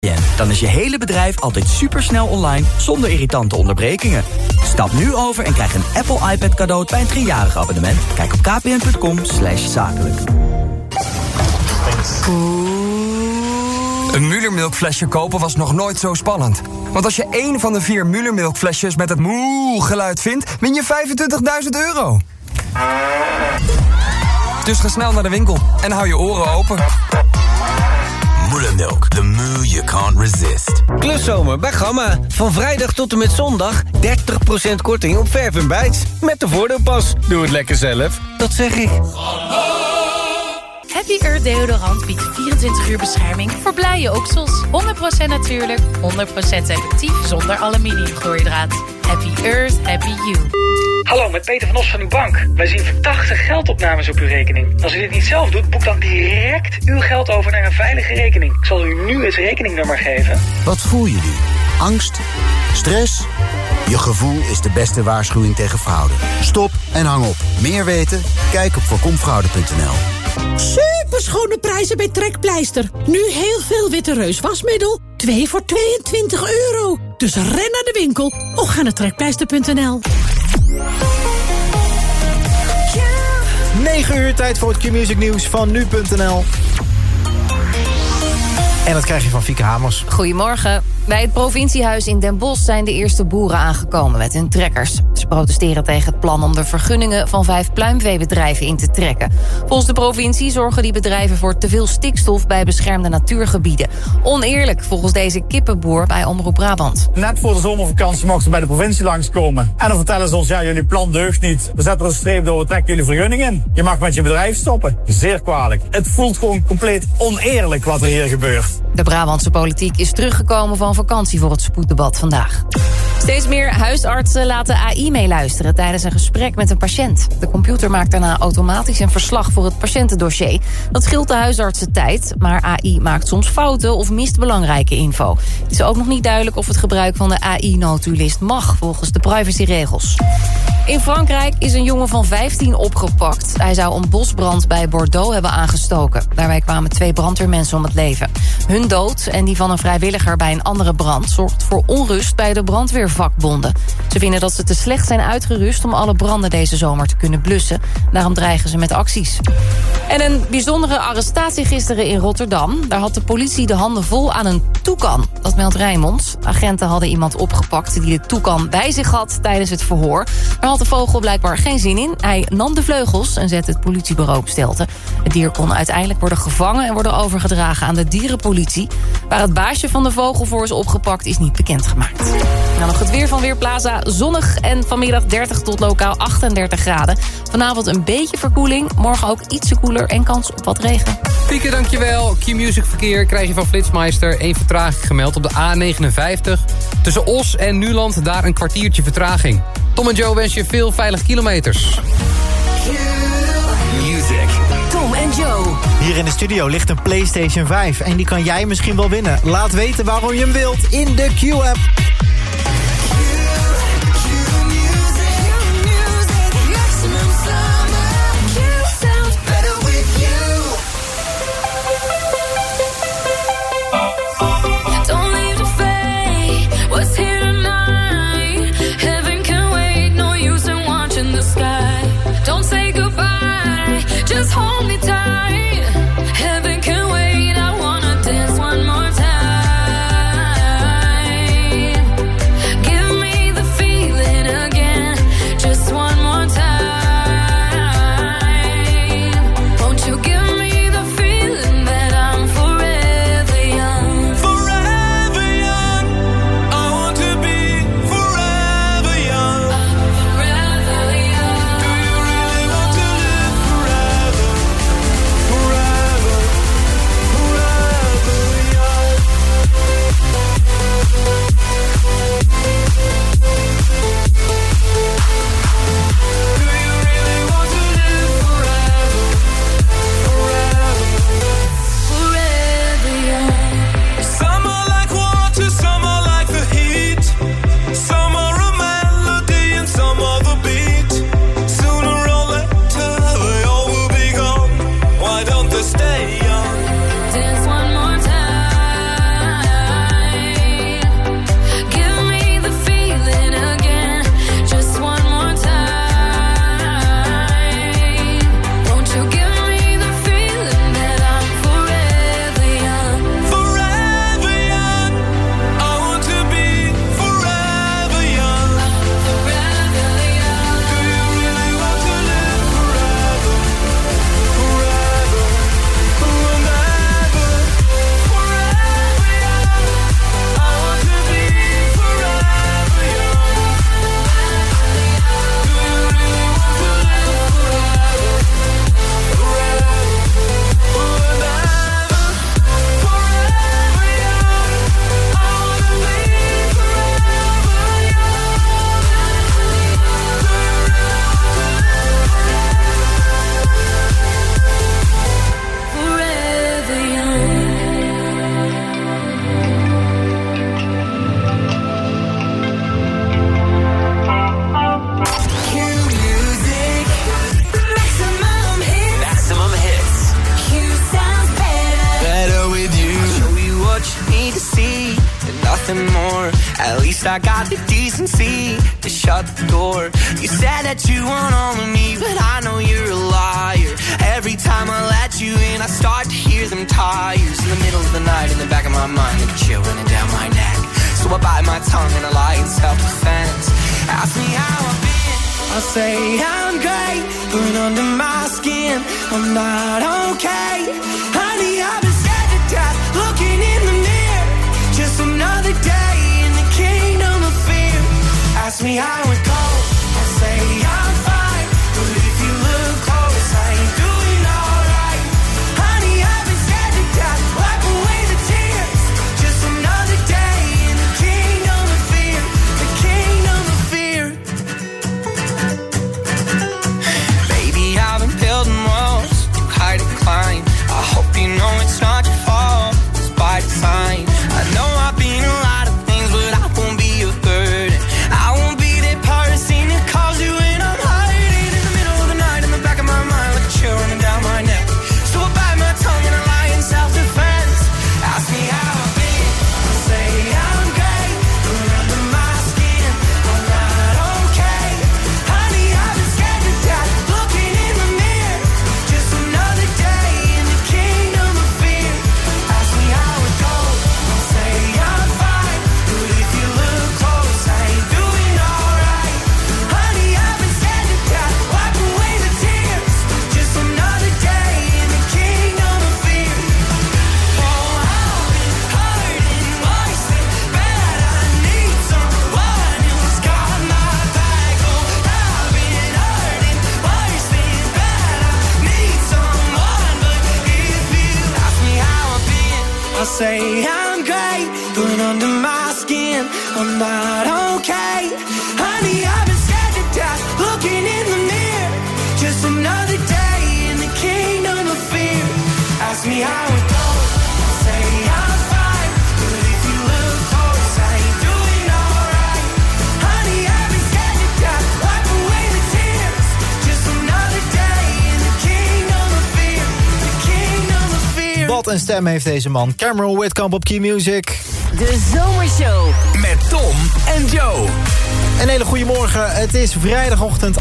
Dan is je hele bedrijf altijd supersnel online zonder irritante onderbrekingen. Stap nu over en krijg een Apple iPad cadeau bij een 3-jarig abonnement. Kijk op kpn.com/zakelijk. Een Müller-melkflesje kopen was nog nooit zo spannend. Want als je 1 van de 4 Müller-melkflesjes met het moe-geluid vindt, win je €25.000. Dus ga snel naar de winkel en hou je oren open. Müller-melk, the moo you can't resist. Kluszomer bij Gamma. Van vrijdag tot en met zondag 30% korting op verf en bijts. Met de voordeelpas. Doe het lekker zelf. Dat zeg ik. Happy Earth deodorant biedt 24 uur bescherming voor blije oksels. 100% natuurlijk, 100% effectief, zonder aluminiumchloorhydraat. Happy Earth, happy you. Hallo, met Peter van Os van uw bank. Wij zien verdachte geldopnames op uw rekening. Als u dit niet zelf doet, boek dan direct uw geld over naar een veilige rekening. Ik zal u nu het rekeningnummer geven. Wat voel je nu? Angst? Stress? Je gevoel is de beste waarschuwing tegen fraude. Stop en hang op. Meer weten? Kijk op voorkomfraude.nl. Superschone prijzen bij Trekpleister. Nu heel veel Witte Reus wasmiddel. 2 voor €22. Dus ren naar de winkel of ga naar trekpleister.nl. 9 uur, tijd voor het Q-Music nieuws van nu.nl. En dat krijg je van Fieke Hamers. Goedemorgen. Bij het provinciehuis in Den Bosch zijn de eerste boeren aangekomen met hun trekkers. Ze protesteren tegen het plan om de vergunningen van 5 pluimveebedrijven in te trekken. Volgens de provincie zorgen die bedrijven voor te veel stikstof bij beschermde natuurgebieden. Oneerlijk, volgens deze kippenboer bij Omroep Brabant. Net voor de zomervakantie mochten ze bij de provincie langskomen. En dan vertellen ze ons, ja, jullie plan deugt niet. We zetten er een streep door, we trekken jullie vergunning in. Je mag met je bedrijf stoppen. Zeer kwalijk. Het voelt gewoon compleet oneerlijk wat er hier gebeurt. De Brabantse politiek is teruggekomen van vakantie voor het spoeddebat vandaag. Steeds meer huisartsen laten AI meeluisteren tijdens een gesprek met een patiënt. De computer maakt daarna automatisch een verslag voor het patiëntendossier. Dat scheelt de huisartsen tijd, maar AI maakt soms fouten of mist belangrijke info. Het is ook nog niet duidelijk of het gebruik van de AI-notulist mag volgens de privacyregels. In Frankrijk is een jongen van 15 opgepakt. Hij zou een bosbrand bij Bordeaux hebben aangestoken. Daarbij kwamen 2 brandweermensen om het leven. Hun dood en die van een vrijwilliger bij een andere brand zorgt voor onrust bij de brandweervakbonden. Ze vinden dat ze te slecht zijn uitgerust om alle branden deze zomer te kunnen blussen. Daarom dreigen ze met acties. En een bijzondere arrestatie gisteren in Rotterdam. Daar had de politie de handen vol aan een toekan. Dat meldt Rijnmond. Agenten hadden iemand opgepakt die de toekan bij zich had tijdens het verhoor. Daar had de vogel blijkbaar geen zin in. Hij nam de vleugels en zette het politiebureau op stelte. Het dier kon uiteindelijk worden gevangen en worden overgedragen aan de dierenpolitie. Waar het baasje van de vogel voor is opgepakt is niet bekendgemaakt. Nou, nog het weer van Weerplaza. Zonnig en vanmiddag 30 tot lokaal 38 graden. Vanavond een beetje verkoeling. Morgen ook ietsje koeler en kans op wat regen. Pieke, dankjewel. Q-Music verkeer krijg je van Flitsmeister. 1 vertraging gemeld op de A59. Tussen Os en Nuland daar een kwartiertje vertraging. Tom en Joe wens je veel veilige kilometers. Music. Tom en Joe. Hier in de studio ligt een PlayStation 5 en die kan jij misschien wel winnen. Laat weten waarom je hem wilt in de Q-app. Just hold me tight. Heaven can wait. I wanna dance one more time. need to see nothing more. At least I got the decency to shut the door. You said that you want all of me, but I know you're a liar. Every time I let you in, I start to hear them tires. In the middle of the night, in the back of my mind, like a chill running down my neck. So I bite my tongue and I lie in self-defense. Ask me how I've been, I'll say I'm great, but under my skin, I'm not okay. Honey, I've been scared to death, looking in the mirror. Just another day in the kingdom of fear. Ask me how it goes, I'll say I'm fine, but if you look close, I ain't doing alright. Honey, I've been scared to death, wipe away the tears. Just another day in the kingdom of fear, the kingdom of fear. Baby, I've been building walls, too high to climb. I hope you know it's not your fault, it's by design. I know I've been a lot of things, but I won't be a burden. I won't be that person who calls you when I'm hiding in the middle of the night, in the back of my mind, like a chill running down my neck. So I bite my tongue and I lie in self-defense. Ask me how I've been, I'll say I'm great, but under my skin, I'm not okay. Honey, I've been scared to death, looking in the mirror. Just another day in the kingdom of fear. Ask me how it goes, I'll say I'm fine, but if you look close, I ain't doing alright. Honey, I've been scared to death, wipe away the tears. Just another day in the kingdom of fear. Oh, I've been hurting worse than bad. I need someone who's got my back. Oh, I've been hurting worse than bad. I need someone, but if you ask me how I've been, I'll say I'm great, but under my skin, I'm not okay. Honey, I've been scared to death, looking in the mirror. Just another day in the kingdom of fear. Ask me how it goes, I'll say I'm fine, but if you look close, I ain't doing alright. Honey, I've been scared to death, wipe away the tears. Just another day in the kingdom of fear, the kingdom of fear. Wat een stem heeft deze man. Cameron Whitkamp op Key Music. De Zomershow. Met Tom en Joe. Een hele goede morgen. Het is vrijdagochtend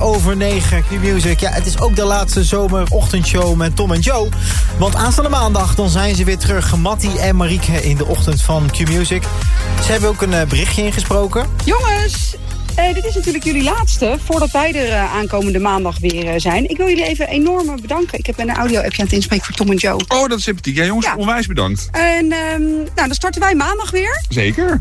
8:09. Q-Music. Ja, het is ook de laatste zomerochtendshow met Tom en Joe. Want aanstaande maandag dan zijn ze weer terug. Mattie en Marieke in de ochtend van Q-Music. Ze hebben ook een berichtje ingesproken. Jongens, dit is natuurlijk jullie laatste voordat wij er aankomende maandag weer zijn. Ik wil jullie even enorm bedanken. Ik heb een audio-appje aan het inspreken voor Tom en Joe. Oh, dat is sympathiek. Ja, jongens, onwijs bedankt. En nou, dan starten wij maandag weer. Zeker.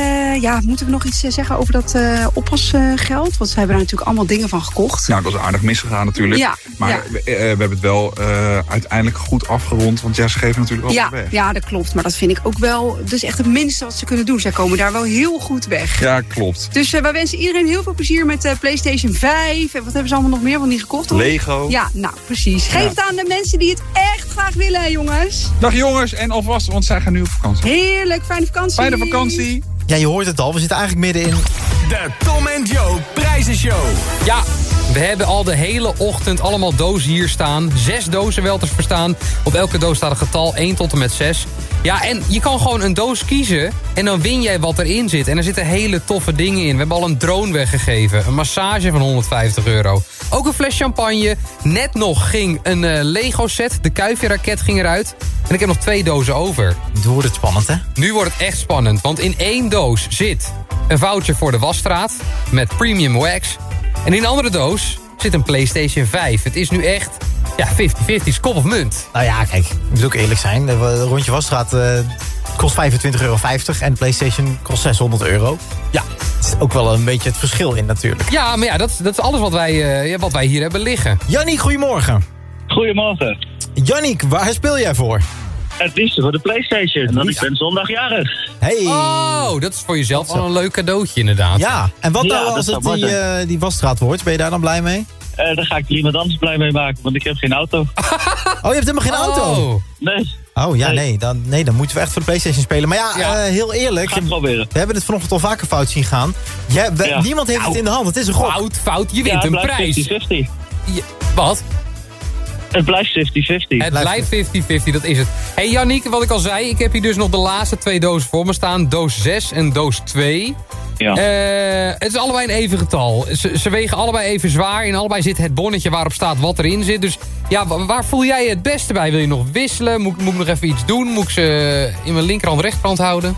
Ja, moeten we nog iets zeggen over dat oppasgeld? Want ze hebben daar natuurlijk allemaal dingen van gekocht. Nou, dat is aardig misgegaan natuurlijk. Ja, maar ja. We hebben het wel uiteindelijk goed afgerond. Want ja, ze geven natuurlijk ook weg. Ja, dat klopt. Maar dat vind ik ook wel... Dus echt het minste wat ze kunnen doen. Zij komen daar wel heel goed weg. Ja, klopt. Dus wij wensen iedereen heel veel plezier met PlayStation 5. En wat hebben ze allemaal nog meer van die gekocht? Hoor? Lego. Ja, nou precies. Geef het aan de mensen die het echt graag willen, hè, jongens. Dag jongens, en alvast, want zij gaan nu op vakantie. Heerlijk, fijne vakantie. Fijne vakantie. Ja, je hoort het al. We zitten eigenlijk midden in... De Tom en Joe Prijzenshow. Ja, we hebben al de hele ochtend allemaal dozen hier staan. 6 dozen wel te verstaan. Op elke doos staat een getal 1 tot en met 6. Ja, en je kan gewoon een doos kiezen en dan win jij wat erin zit. En er zitten hele toffe dingen in. We hebben al een drone weggegeven. Een massage van €150. Ook een fles champagne. Net nog ging een Lego set. De Kuifje-raket ging eruit. En ik heb nog 2 dozen over. Nu wordt het spannend, hè? Nu wordt het echt spannend. Want in 1 doos zit een voucher voor de wasstraat met premium wax. En in een andere doos zit een PlayStation 5. Het is nu echt... Ja, 50-50, kop of munt. Nou ja, kijk, ik moet ook eerlijk zijn. De rondje wasstraat kost €25,50 en de PlayStation kost €600. Ja, het is ook wel een beetje het verschil in natuurlijk. Ja, maar ja, dat is alles wat wij hier hebben liggen. Yannick, goedemorgen. Goedemorgen. Yannick, waar speel jij voor? Het liefste voor de PlayStation, want ik ben zondag jarig. Hey. Oh, dat is voor jezelf wel een leuk cadeautje inderdaad. Ja, en wat nou als het die wasstraat wordt? Ben je daar dan blij mee? Daar ga ik er iemand anders blij mee maken, want ik heb geen auto. Oh, je hebt helemaal geen auto? Nee. Oh ja, nee, dan moeten we echt voor de PlayStation spelen. Maar ja, heel eerlijk, we hebben het vanochtend al vaker fout zien gaan. Niemand heeft het in de hand, het is een gok. Fout, je wint een prijs. 50-50. Wat? Het blijft 50-50. Het blijft 50-50, dat is het. Hey Yannick, wat ik al zei, ik heb hier dus nog de laatste 2 dozen voor me staan. Doos 6 en doos 2. Ja. Het is allebei een even getal. Ze wegen allebei even zwaar. In allebei zit het bonnetje waarop staat wat erin zit. Dus ja, waar voel jij je het beste bij? Wil je nog wisselen? Moet ik nog even iets doen? Moet ik ze in mijn linkerhand rechterhand houden?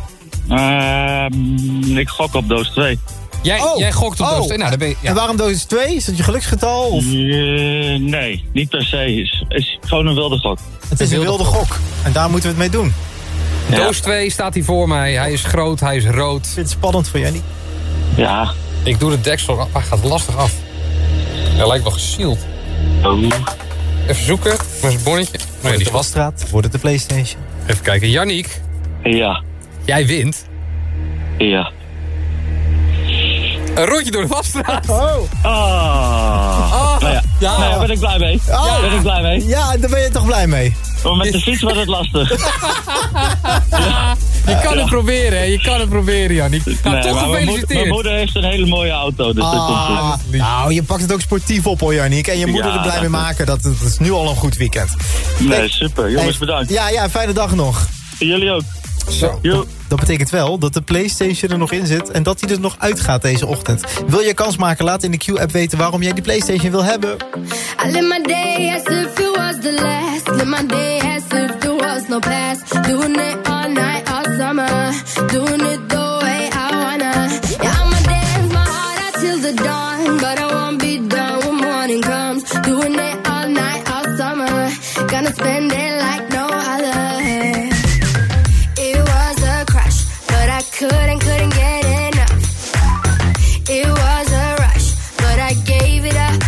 Ik gok op doos 2. Jij gokt op doos 2. Nou, dan ben je, En waarom doos 2? Is dat je geluksgetal? Of? Nee, niet per se. Is gewoon een wilde gok. Het is een wilde gok. En daar moeten we het mee doen. Ja. Doos 2 staat hier voor mij. Hij is groot, hij is rood. Ik vind het spannend voor jij niet. Ja. Ik doe de deksel af. Hij gaat lastig af. Hij lijkt wel gesield. Oh. Even zoeken. Waar is het bonnetje? Wordt het de wasstraat? Wordt het de PlayStation? Even kijken. Yannick. Ja. Jij wint. Ja. Een rondje door de wasstraat. Nou ja. Nou, ben ik blij mee. Ben ik blij mee. Ja, daar ben je toch blij mee. Maar met de fiets was het lastig. Je kan het proberen, hè. Je kan het proberen, Yannick. Nou, toch gefeliciteerd. Mijn moeder heeft een hele mooie auto, dus dat komt goed. Nou, je pakt het ook sportief op, hoor, Yannick. En je moeder er blij mee maken. Dat is nu al een goed weekend. Nee, super. Jongens, bedankt. Ja, fijne dag nog. Jullie ook. Zo. Dat betekent wel dat de PlayStation er nog in zit en dat hij er nog uitgaat deze ochtend. Wil je kans maken? Laat in de Q-app weten waarom jij die PlayStation wil hebben. I live my day as if it was the last. Live my day as if there was no past. Doing it all night, all summer. Doing it the way I wanna. Yeah, I'ma dance my heart out till the dawn. But I won't be done when morning comes. Doing it all night, all summer. Gonna spend it like no other. Couldn't get enough. It was a rush, but I gave it up.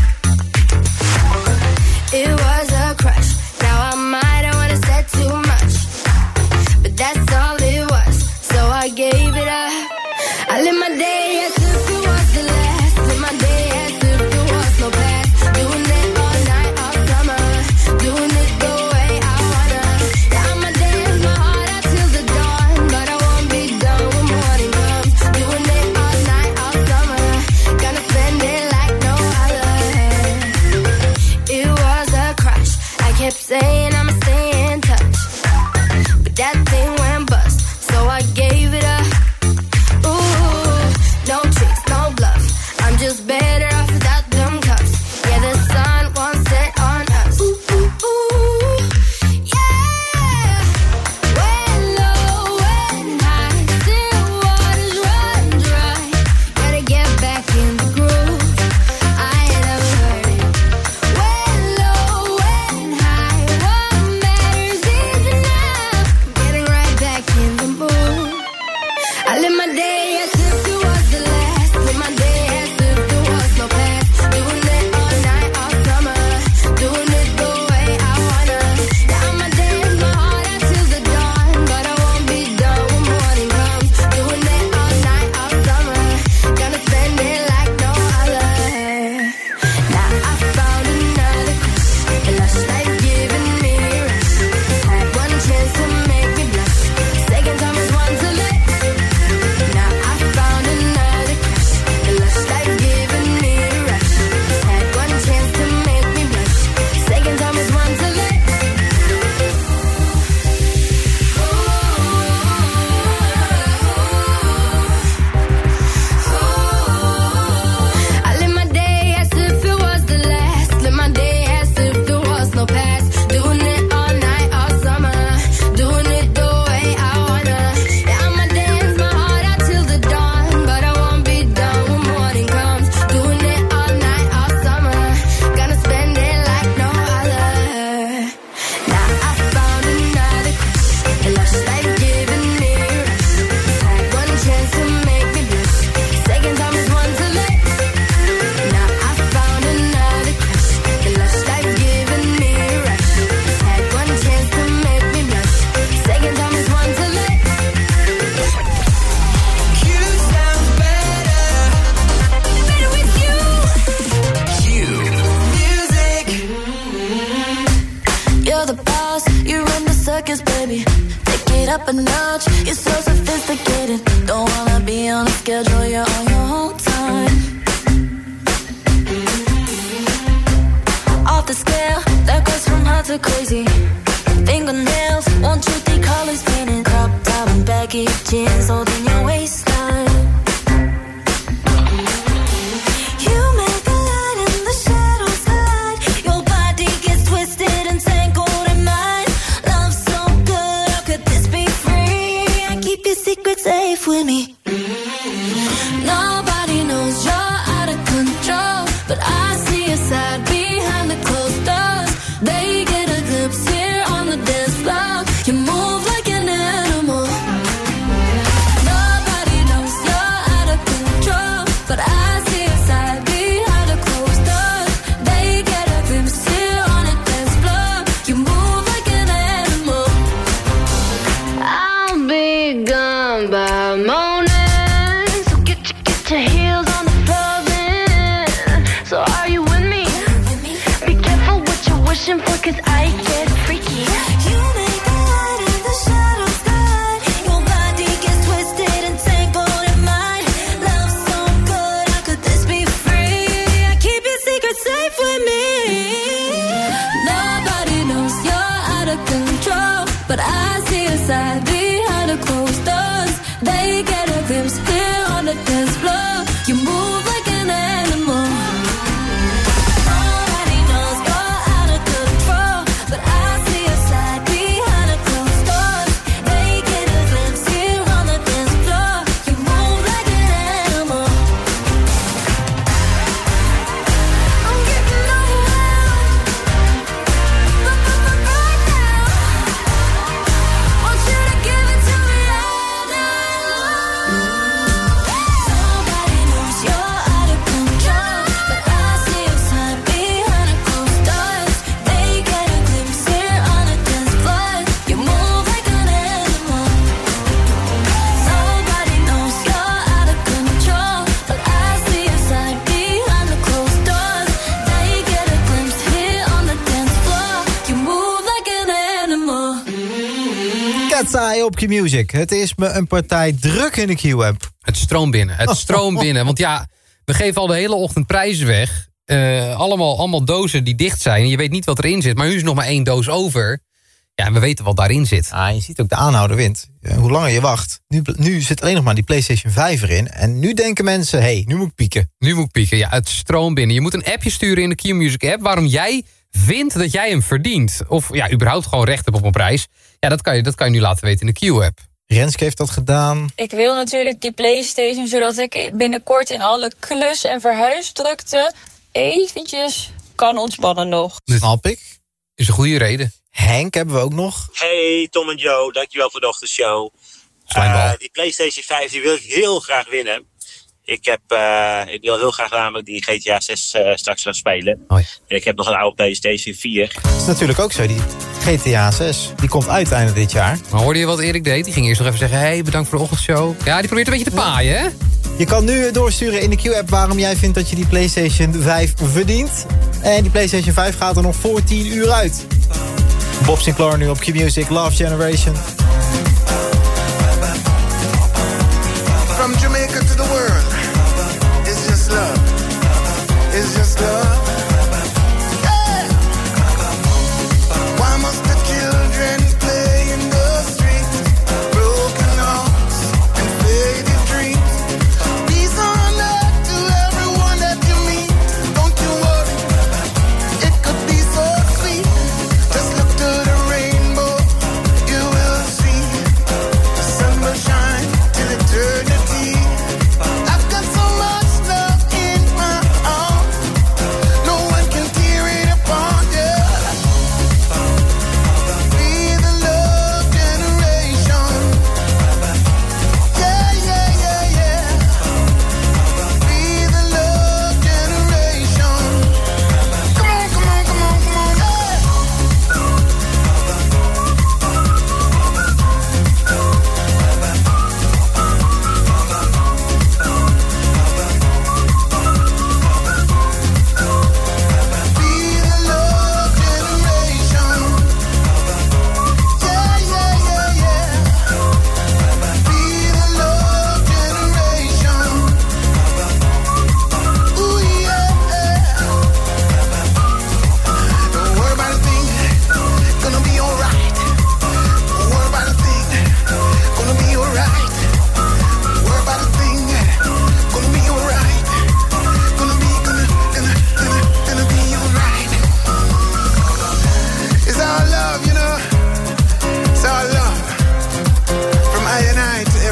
It was a crush. Now I might have wanna said too much, but that's all it was. So I gave it up. I live my day as if it was the last. Live my day as if there was no past. Doing it all night, all summer. Doing it the way I wanna. Yeah, I'ma dance my heart out till the dawn, but I won't be done when morning comes. Doing it all night, all summer. Gonna spend it like no other. It was a crush. I kept saying I'ma stay in touch, but that thing went bust, so I gave it up. Ooh, no tricks, no bluff. I'm just better off without them cuffs. Yeah, the sun won't set on us. Ooh, ooh, ooh, yeah. When low, when high, still waters run dry. Gotta get back in the groove. I ain't never heard it. When low, when high, what matters is enough. Getting right back in the mood. I live my day as if it was the last. Live my day as if there was no past. Doing it all night, all summer. Doing it the way I wanna. Yeah, I'ma dance my heart out till the dawn, but I won't be done when morning comes. Doing it all night, all summer. Gonna spend it like no other. Now I found another crush, a lush life giving me a rush. Had one chance to make me blush. Second time is one to let. Now I found another crush, a lush life giving me a rush. Had one chance to make me blush. Second time is one to let. I live my day as if it was the last. Live my day as if there was no past. Doing it all night, all summer. Doing it the way I wanna. Yeah, I'ma dance my heart out till the dawn, but I won't be done when morning comes. Doing it all night, all summer. Gonna spend it like no other. Now I found another crush, a lush life giving me a rush. Had one chance to make me blush. Second time is one to let. Now I found another crush, a lush life giving me a rush. Had one chance to make me blush. Second time is one to let. Q sounds better with you. Q Music. You're the boss, you run the circus, baby. Take it up a notch, you're so sophisticated. Don't wanna be on a schedule, you're on your own time. Off the scale, that goes from so crazy. Fingernails, 1, 2, 3 colors painted. Crop top and baggy jeans holding your waistline. You make the light and the shadows hide. Your body gets twisted and tangled in mine. Love so good, how could this be free? I keep your secrets safe with me. Nobody knows you're out of control, but I see your side behind the closed doors. They get a glimpse here on the dance floor. You move like an animal. Nobody knows you're out of control, but I see your side behind the closed doors. They get a glimpse here on the dance floor. You move like an animal. I'll be gone by morning. Your heels on the floor then. So are you with me? Be careful what you're wishing for, 'cause I get freaky. You make the light and the shadows hide. Your body gets twisted and tangled in mine. Love so good, how could this be free? I keep your secrets safe with me. Nobody knows you're out of control, but I see your side behind the closed doors. They get a glimpse here on the dance floor. You move like an animal. Nobody knows you're out of control, but I see your side behind the closed doors. They get a glimpse here on the dance floor. You move like an animal. I'm getting overwhelmed. Right now, want you to give it to me all night long. Nobody knows you're out of control, but I see your side behind the closed doors. They get a glimpse here on the dance floor. You move like an animal. Nobody knows you're out of control, but I see your side behind the closed doors. They get a glimpse here on the dance floor. You move like an animal. Cat's Eye op Q-Music. Het is me een partij druk in de Q-app. Het stroomt binnen, het stroomt binnen. Want ja, we geven al de hele ochtend prijzen weg. Allemaal dozen die dicht zijn. Je weet niet wat erin zit, maar nu is nog maar 1 doos over. Ja, en we weten wat daarin zit. Ah, je ziet ook de aanhouder wint. Hoe langer je wacht. Nu zit alleen nog maar die PlayStation 5 erin. En nu denken mensen, hey, nu moet ik pieken. Nu moet ik pieken, ja, het stroomt binnen. Je moet een appje sturen in de Q-Music app waarom jij vindt dat jij hem verdient. Of ja, überhaupt gewoon recht hebt op een prijs. Ja, dat kan je nu laten weten in de Q-app. Renske heeft dat gedaan. Ik wil natuurlijk die PlayStation, zodat ik binnenkort in alle klus- en verhuisdrukte eventjes kan ontspannen nog. Snap ik. Is een goede reden. Henk hebben we ook nog. Hey Tom en Joe, dankjewel voor de ochtendshow. Die PlayStation 5 die wil ik heel graag winnen. Ik wil heel graag namelijk die GTA 6 straks gaan spelen. Oh ja. En ik heb nog een oude PlayStation 4. Dat is natuurlijk ook zo, die GTA 6. Die komt uit einde dit jaar. Maar hoorde je wat Erik deed? Die ging eerst nog even zeggen, hey, bedankt voor de ochtendshow. Ja, die probeert een beetje te paaien, hè? Je kan nu doorsturen in de Q-app waarom jij vindt dat je die PlayStation 5 verdient. En die PlayStation 5 gaat er nog voor 10 uur uit. Bob Sinclair nu op Q-Music, Love Generation. From Jamaica to the world, it's just love. It's just love. Hey! Why must the children play in the streets? Broken hearts and faded dreams. Peace on earth to everyone that you meet. Don't you worry, it could be so sweet. Just look to the rainbow, you will see.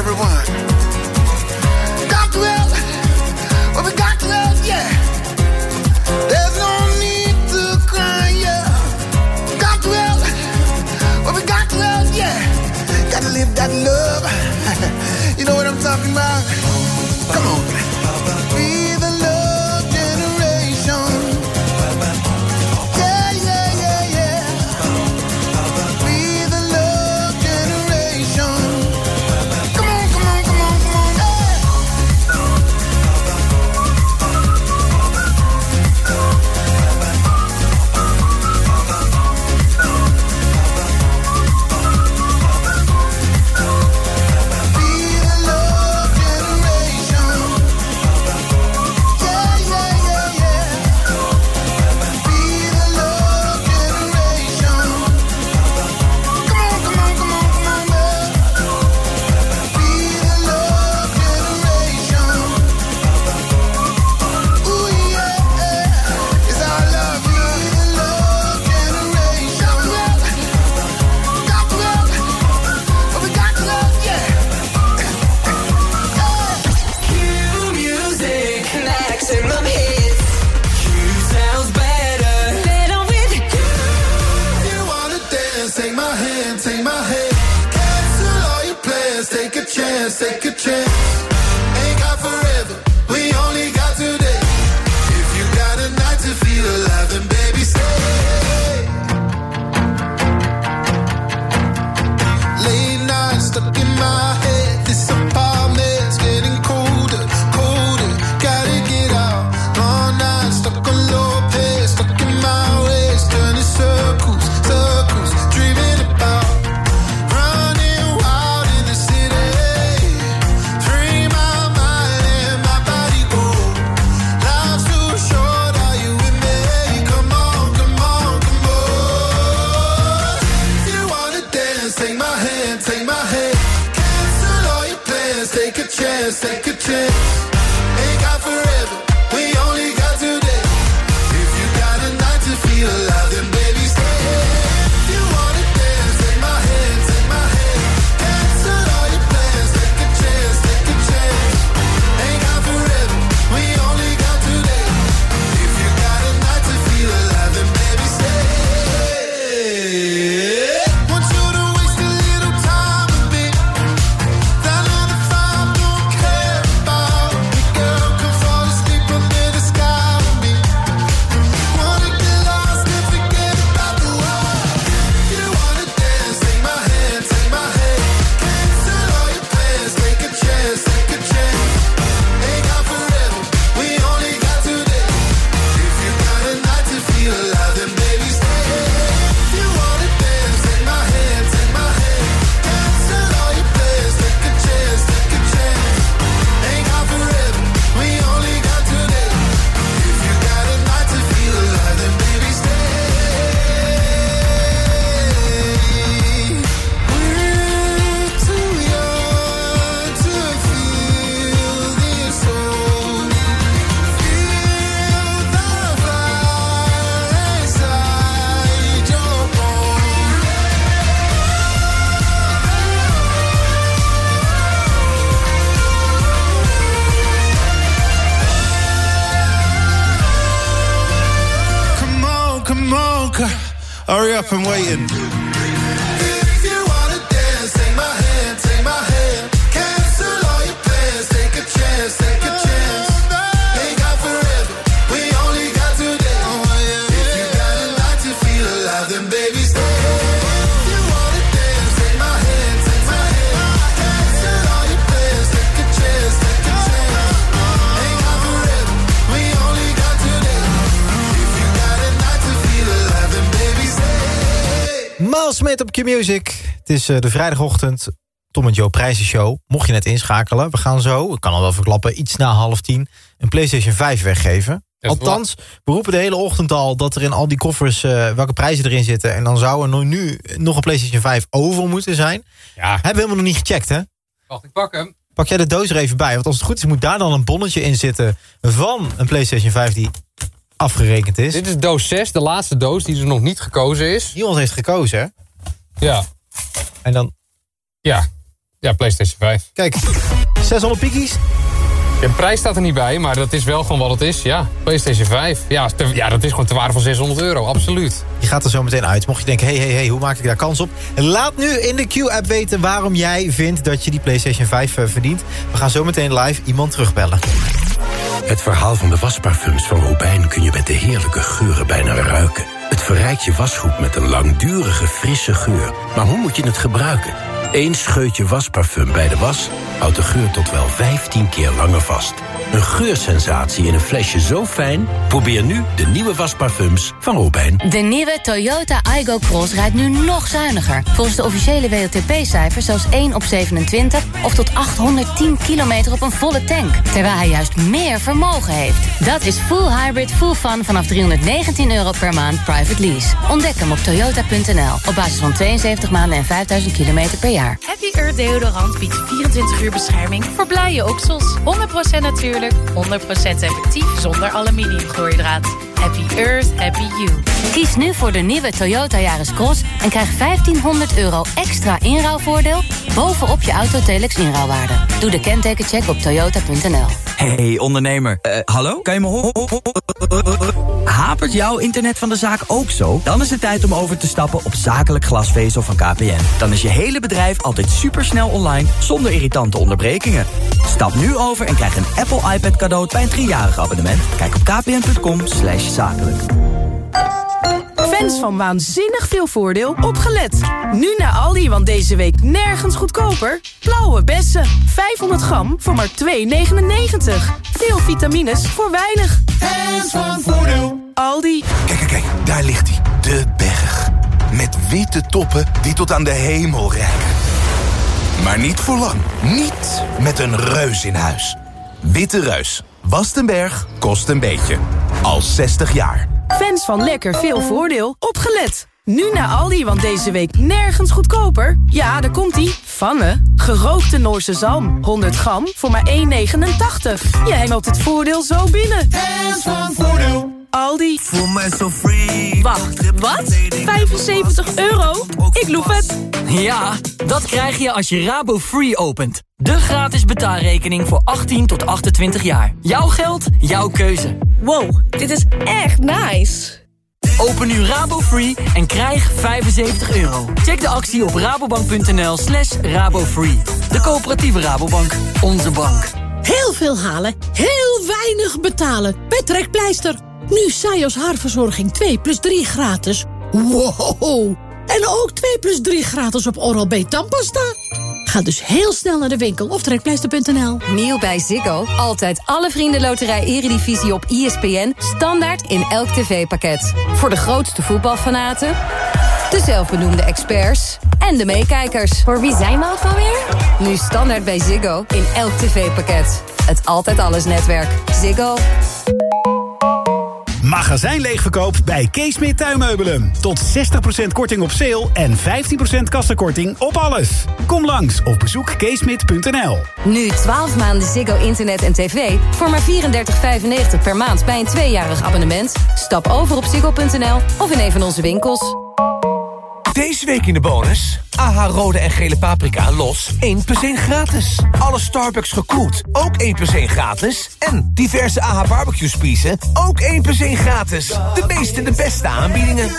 everyone. Got to help, well, we got to help, yeah. There's no need to cry, yeah. Got to help, well, we got to help, yeah. Gotta live that love. You know what I'm talking about? Come on. Be the love generation. Yeah, yeah, yeah, yeah. Be the love generation. Come on, come on, come on, come on, yeah. Take a chance. Ain't got forever. We only got today. If you got a night to feel alive, then baby stay. Late night stuck in my head. This apartment's getting colder, colder. Gotta get out. Long night stuck on low pace, stuck in my ways, turning circles, circles, dreaming about. Take a chance. Ain't got forever. We only got today. If you got a night to feel alive, then baby stay. If you wanna dance, take my hand, take my hand. Cancel all your plans. Take a chance, take a chance. Ain't got forever. We only got today. If you got a night to feel alive, then baby stay. Want you to waste a little time with me. That little vibe don't care about me, girl. Come fall asleep under the sky with me. Wanna get lost and forget about the world. You wanna dance, take my hand, take my hand. Cancel all your plans, take a chance, take a chance. Ain't got forever, we only got today. If you got a night to feel alive, then baby stay. You wanna dance, take my hand, take my hand. Cancel all your plans, take a chance, take a chance. Ain't got forever, we only got today. If you got a night to feel alive, then baby stay. We're too young to feel this old. Feel the fire inside your bones. Come on, hurry up, I'm waiting. If you wanna dance, take my hand, take my hand. Cancel all your plans, take a chance, take a chance. Ain't got forever, we only got today. If you got a night to feel alive, then baby stay. If you wanna dance, take my hand, take my hand. Cancel all your plans, take a chance, take a chance. Ain't got forever, we only got today. If you got a night to feel alive, then baby stay. Miles Smith op Q-Music. Het is de vrijdagochtend. Tom en Joe prijzenshow. Mocht je net inschakelen, we gaan zo, ik kan al wel verklappen, iets na 9:30 een PlayStation 5 weggeven. Althans, we roepen de hele ochtend al dat er in al die koffers welke prijzen erin zitten. En dan zou er nu nog een PlayStation 5 over moeten zijn. Ja. Hebben we helemaal nog niet gecheckt, hè? Wacht, ik pak hem. Pak jij de doos er even bij. Want als het goed is, moet daar dan een bonnetje in zitten van een PlayStation 5 die afgerekend is. Dit is doos 6, de laatste doos die er nog niet gekozen is. Niemand heeft gekozen, hè? Ja. En dan... Ja. Ja, PlayStation 5. Kijk, 600 piekies. De prijs staat er niet bij, maar dat is wel gewoon wat het is. Ja, PlayStation 5. Ja, dat is gewoon te waarde van €600, absoluut. Je gaat er zo meteen uit. Mocht je denken, hey, hoe maak ik daar kans op? Laat nu in de Q-app weten waarom jij vindt dat je die PlayStation 5 verdient. We gaan zo meteen live iemand terugbellen. Het verhaal van de wasparfums van Robijn kun je met de heerlijke geuren bijna ruiken. Het verrijkt je wasgoed met een langdurige, frisse geur. Maar hoe moet je het gebruiken? 1 scheutje wasparfum bij de was houdt de geur tot wel 15 keer langer vast. Een geursensatie in een flesje zo fijn? Probeer nu de nieuwe wasparfums van Robijn. De nieuwe Toyota Aygo Cross rijdt nu nog zuiniger. Volgens de officiële WLTP-cijfers zelfs 1 op 27... of tot 810 kilometer op een volle tank. Terwijl hij juist meer vermogen heeft. Dat is full hybrid, full fun vanaf €319 per maand private lease. Ontdek hem op toyota.nl. Op basis van 72 maanden en 5000 kilometer per jaar. Happy Earth deodorant biedt 24 uur bescherming voor blije oksels. 100% natuurlijk, 100% effectief zonder aluminiumgooidraad. Happy Earth, happy you. Kies nu voor de nieuwe Toyota Yaris Cross en krijg €1500 extra inruilvoordeel bovenop je Autotelex inruilwaarde. Doe de kentekencheck op toyota.nl. Hey ondernemer, hallo? Kan je me horen? Hapert jouw internet van de zaak ook zo? Dan is het tijd om over te stappen op zakelijk glasvezel van KPN. Dan is je hele bedrijf altijd supersnel online zonder irritante onderbrekingen. Stap nu over en krijg een Apple iPad cadeau bij een 3-jarig abonnement. Kijk op kpn.com/zakelijk. Fans van Waanzinnig Veel Voordeel, opgelet. Nu naar Aldi, want deze week nergens goedkoper. Blauwe bessen, 500 gram voor maar €2,99. Veel vitamines voor weinig. Fans van Voordeel. Aldi. Kijk, daar ligt hij. De berg. Met witte toppen die tot aan de hemel reiken. Maar niet voor lang. Niet met een reus in huis. Witte Reus. Wast een berg, kost een beetje. Al 60 jaar. Fans van Lekker Veel Voordeel, opgelet. Nu naar Aldi, want deze week nergens goedkoper. Ja, daar komt-ie. Vangen. Gerookte Noorse zalm. 100 gram voor maar €1,89. Jij loopt het voordeel zo binnen. Fans van Voordeel. Aldi. Voel mij zo free. Wacht, wat? €75? Ik loef het. Ja, dat krijg je als je Rabo Free opent. De gratis betaalrekening voor 18 tot 28 jaar. Jouw geld, jouw keuze. Wow, dit is echt nice. Open nu Rabo Free en krijg €75. Check de actie op rabobank.nl/rabofree. De coöperatieve Rabobank. Onze bank. Heel veel halen, heel weinig betalen. Bij Trekpleister. Nu Sajos haarverzorging 2+3 gratis. Wow! En ook 2+3 gratis op Oral-B tandpasta. Ga dus heel snel naar de winkel of trekpleister.nl. Nieuw bij Ziggo. Altijd alle Vriendenloterij Eredivisie op ESPN. Standaard in elk tv-pakket. Voor de grootste voetbalfanaten, de zelfbenoemde experts en de meekijkers. Voor wie zijn we ook alweer? Nu standaard bij Ziggo in elk tv-pakket. Het Altijd Alles netwerk. Ziggo. Magazijnleegverkoop bij Keesmeer Tuinmeubelen. Tot 60% korting op sale en 15% kassakorting op alles. Kom langs of bezoek keesmeer.nl. Nu 12 maanden Ziggo internet en tv voor maar €34,95 per maand bij een 2-jarig abonnement. Stap over op ziggo.nl of in een van onze winkels. Deze week in de bonus. AH rode en gele paprika los 1+1 gratis. Alle Starbucks gekoeld ook 1+1 gratis. En diverse AH barbecue spiezen ook 1+1 gratis. De meeste en de beste aanbiedingen.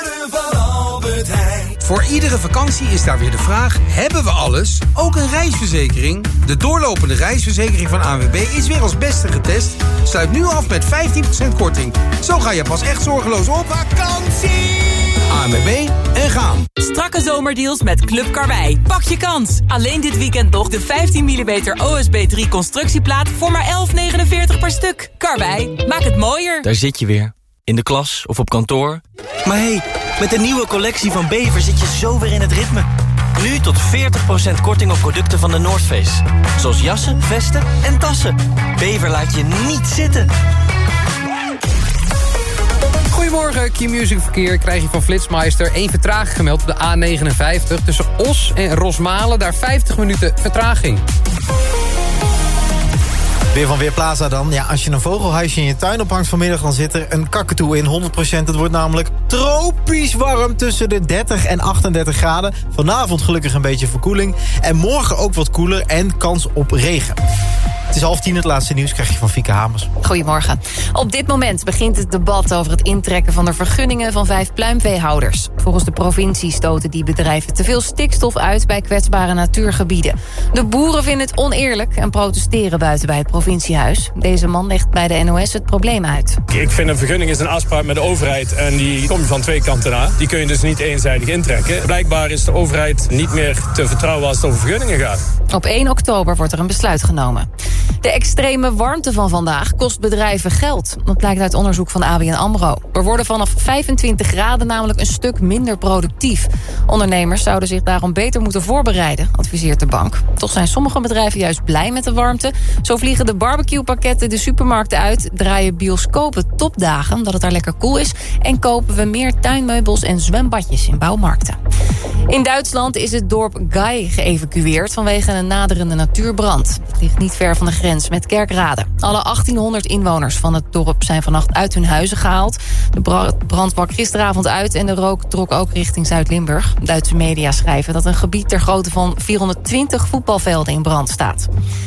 Voor iedere vakantie is daar weer de vraag: hebben we alles? Ook een reisverzekering? De doorlopende reisverzekering van ANWB is weer als beste getest. Sluit nu af met 15% korting. Zo ga je pas echt zorgeloos op vakantie. ANWB en gaan. Strakke zomerdeals met Club Karwei. Pak je kans. Alleen dit weekend nog de 15 mm OSB 3 constructieplaat voor maar €11,49 per stuk. Karwei, maak het mooier. Daar zit je weer. In de klas of op kantoor. Maar hé, met de nieuwe collectie van Bever zit je zo weer in het ritme. Nu tot 40% korting op producten van de North Face. Zoals jassen, vesten en tassen. Bever laat je niet zitten. Goedemorgen, Q-Music verkeer krijg je van Flitsmeister. 1 vertraging gemeld op de A59 tussen Os en Rosmalen. Daar 50 minuten vertraging. Weer van Weerplaza dan. Ja, als je een vogelhuisje in je tuin ophangt vanmiddag, dan zit er een kakatoe in, 100%. Het wordt namelijk tropisch warm tussen de 30 en 38 graden. Vanavond gelukkig een beetje verkoeling. En morgen ook wat koeler en kans op regen. Het is 9:30, het laatste nieuws krijg je van Fieke Hamers. Goedemorgen. Op dit moment begint het debat over het intrekken van de vergunningen van 5 pluimveehouders. Volgens de provincie stoten die bedrijven te veel stikstof uit bij kwetsbare natuurgebieden. De boeren vinden het oneerlijk en protesteren buiten bij het provinciehuis. Deze man legt bij de NOS het probleem uit. Ik vind een vergunning is een afspraak met de overheid en die kom je van 2 kanten na. Die kun je dus niet eenzijdig intrekken. Blijkbaar is de overheid niet meer te vertrouwen als het over vergunningen gaat. Op 1 oktober wordt er een besluit genomen. De extreme warmte van vandaag kost bedrijven geld. Dat blijkt uit onderzoek van de ABN AMRO. Er worden vanaf 25 graden namelijk een stuk minder productief. Ondernemers zouden zich daarom beter moeten voorbereiden, adviseert de bank. Toch zijn sommige bedrijven juist blij met de warmte. Zo vliegen de barbecuepakketten de supermarkten uit, draaien bioscopen topdagen omdat het daar lekker koel is, en kopen we meer tuinmeubels en zwembadjes in bouwmarkten. In Duitsland is het dorp Gai geëvacueerd vanwege een naderende natuurbrand. Het ligt niet ver van de grens met Kerkrade. Alle 1800 inwoners van het dorp zijn vannacht uit hun huizen gehaald. De brand brak gisteravond uit en de rook trok ook richting Zuid-Limburg. Duitse media schrijven dat een gebied ter grootte van 420 voetbalvelden in brand staat.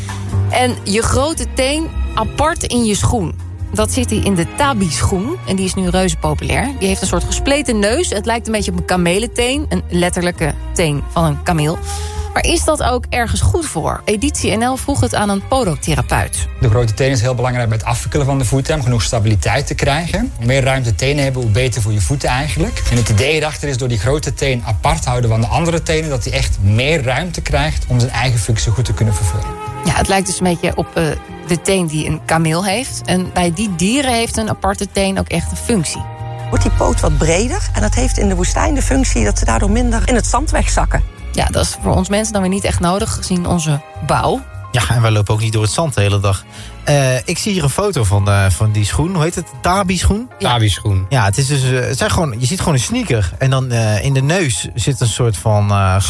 En je grote teen apart in je schoen. Dat zit hij in de Tabi-schoen en die is nu reuze populair. Die heeft een soort gespleten neus. Het lijkt een beetje op een kamelenteen. Een letterlijke teen van een kameel. Maar is dat ook ergens goed voor? Editie NL vroeg het aan een podotherapeut. De grote teen is heel belangrijk bij het afwikkelen van de voeten, om genoeg stabiliteit te krijgen. Hoe meer ruimte tenen hebben, hoe beter voor je voeten eigenlijk. En het idee erachter is door die grote teen apart te houden van de andere tenen, dat hij echt meer ruimte krijgt om zijn eigen functie goed te kunnen vervullen. Ja, het lijkt dus een beetje op de teen die een kameel heeft. En bij die dieren heeft een aparte teen ook echt een functie. Wordt die poot wat breder en dat heeft in de woestijn de functie dat ze daardoor minder in het zand wegzakken. Ja, dat is voor ons mensen dan weer niet echt nodig, gezien onze bouw. Ja, en wij lopen ook niet door het zand de hele dag. Ik zie hier een foto van die schoen. Hoe heet het? Tabi-schoen? Tabi-schoen. Ja, het is dus, het zijn gewoon, je ziet gewoon een sneaker. En dan in de neus zit een soort van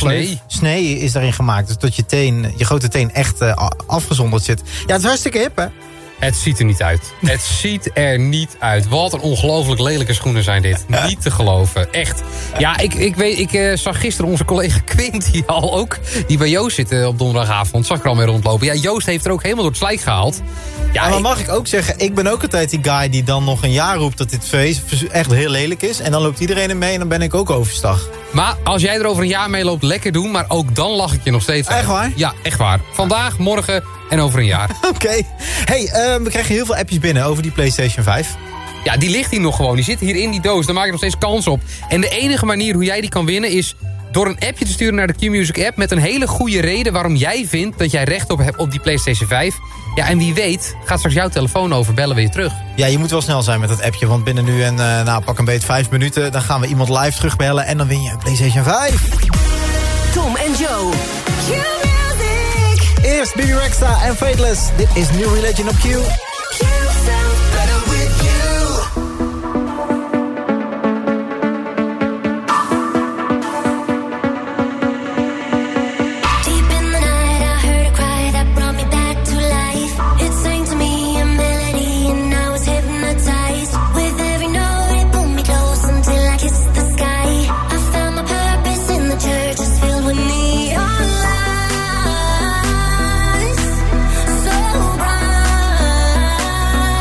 snee is daarin gemaakt. Dus dat je grote teen echt afgezonderd zit. Ja, het is hartstikke hip, hè? Het ziet er niet uit. Het ziet er niet uit. Wat een ongelooflijk lelijke schoenen zijn dit. Niet te geloven. Echt. Ja, ik zag gisteren onze collega Quint die bij Joost zit op donderdagavond. Zag ik er al mee rondlopen. Ja, Joost heeft er ook helemaal door het slijk gehaald. Ja, maar mag ik ook zeggen, ik ben ook altijd die guy die dan nog een jaar roept dat dit feest echt heel lelijk is. En dan loopt iedereen er mee en dan ben ik ook overstag. Maar als jij er over een jaar mee loopt, lekker doen. Maar ook dan lach ik je nog steeds uit. Echt waar? Ja, echt waar. Vandaag, morgen en over een jaar. Oké. Hey, we krijgen heel veel appjes binnen over die PlayStation 5. Ja, die ligt hier nog gewoon. Die zit hier in die doos. Daar maak ik nog steeds kans op. En de enige manier hoe jij die kan winnen is door een appje te sturen naar de Q-Music app met een hele goede reden waarom jij vindt dat jij recht op hebt op die PlayStation 5. Ja, en wie weet gaat straks jouw telefoon over, bellen we je terug. Ja, je moet wel snel zijn met dat appje, want binnen nu en pak een beetje 5 minuten... dan gaan we iemand live terugbellen en dan win je een PlayStation 5. Tom en Joe. Q-Music. Eerst Bibi Rexha en Fateless. Dit is New Religion op Q. So bright.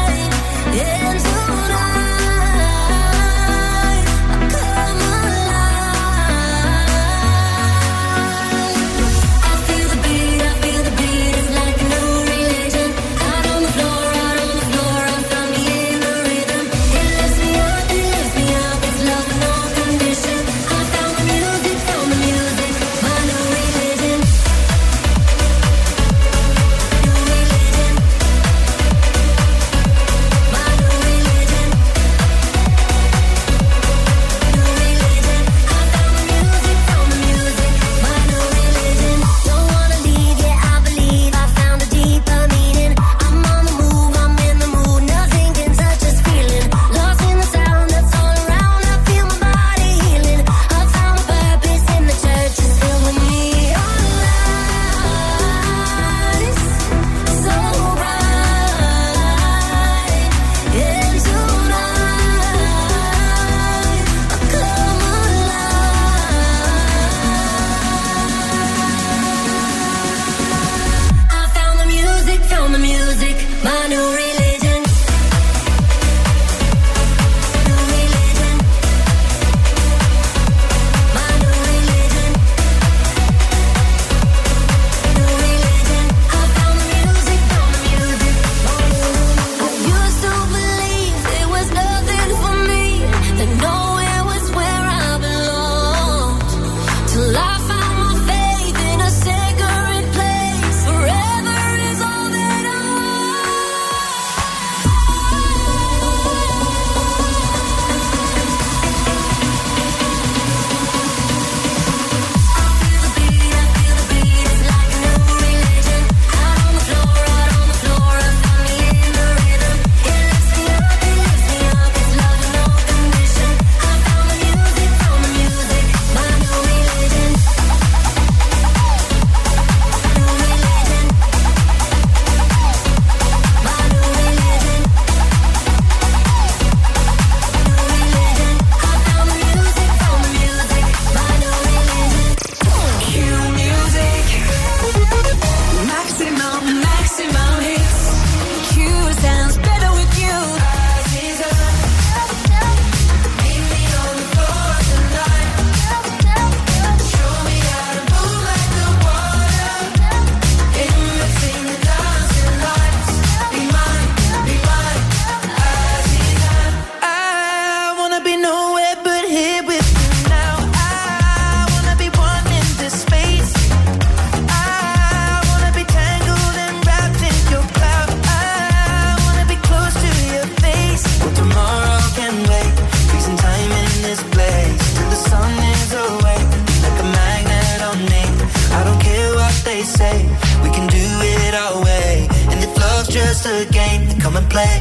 just a game, then come and play.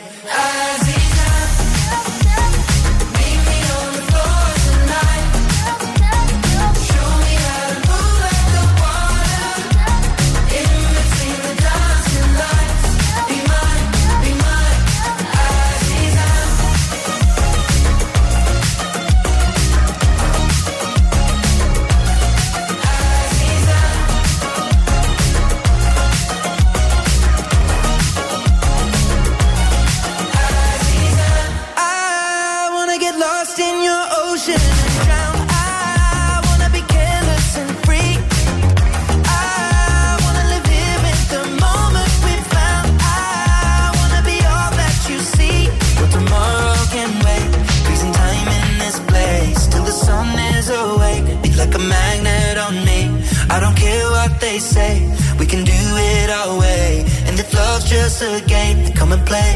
I don't care what they say, we can do it our way. And if love's just a game, then come and play.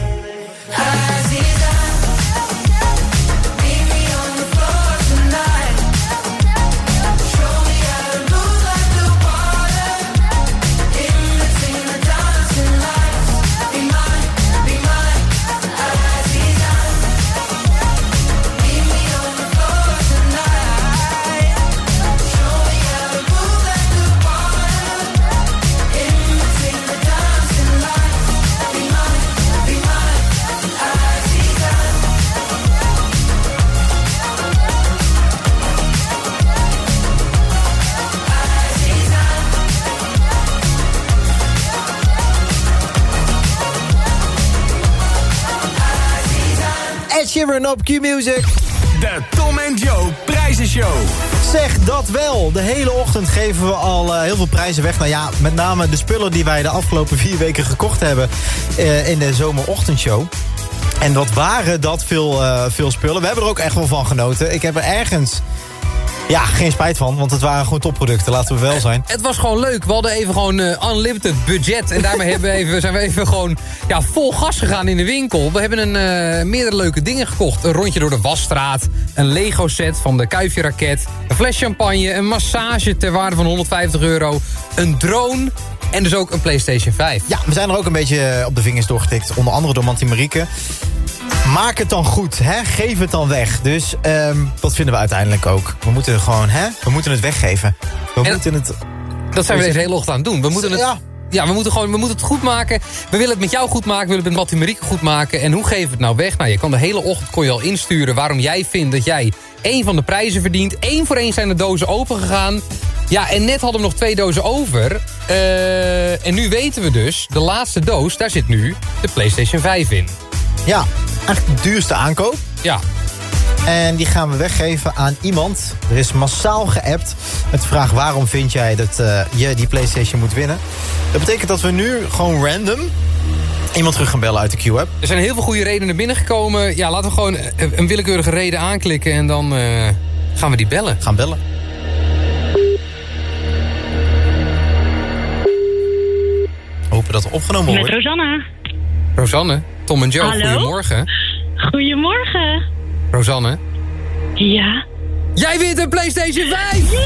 Sheeran op Q-Music. De Tom en Joe Prijzenshow. Zeg dat wel. De hele ochtend geven we al heel veel prijzen weg. Nou ja, met name de spullen die wij de afgelopen 4 weken gekocht hebben in de zomerochtendshow. En wat waren dat veel spullen. We hebben er ook echt wel van genoten. Ik heb er ergens... Ja, geen spijt van, want het waren gewoon topproducten, laten we wel zijn. Het was gewoon leuk. We hadden even gewoon unlimited budget. En daarmee zijn we even gewoon vol gas gegaan in de winkel. We hebben meerdere leuke dingen gekocht. Een rondje door de wasstraat. Een Lego set van de Kuifje raket. Een fles champagne. Een massage ter waarde van €150. Een drone. En dus ook een PlayStation 5. Ja, we zijn er ook een beetje op de vingers doorgetikt. Onder andere door Manti Marieke. Maak het dan goed, hè? Geef het dan weg. Dus dat vinden we uiteindelijk ook. We moeten gewoon, we moeten het weggeven. Dat zijn we deze hele ochtend aan het doen. We moeten het... Ja, we moeten het goed maken. We willen het met jou goed maken. We willen het met Manti Marieke goed maken. En hoe geven we het nou weg? Nou, je kan de hele ochtend al insturen waarom jij vindt dat jij 1 van de prijzen verdient. 1 voor 1 zijn de dozen open gegaan. Ja, en net hadden we nog 2 dozen over. En nu weten we dus, de laatste doos, daar zit nu de PlayStation 5 in. Ja, eigenlijk de duurste aankoop. Ja. En die gaan we weggeven aan iemand. Er is massaal geappt met de vraag waarom vind jij dat je die PlayStation moet winnen. Dat betekent dat we nu gewoon random iemand terug gaan bellen uit de Q-app. Er zijn heel veel goede redenen binnengekomen. Ja, laten we gewoon een willekeurige reden aanklikken en dan gaan we die bellen. Gaan bellen. Hopen dat er opgenomen wordt. Met Rosanne. Rosanne, Tom en Joe, hallo? Goedemorgen. Goedemorgen. Rosanne. Ja? Jij wint een PlayStation 5! Ja!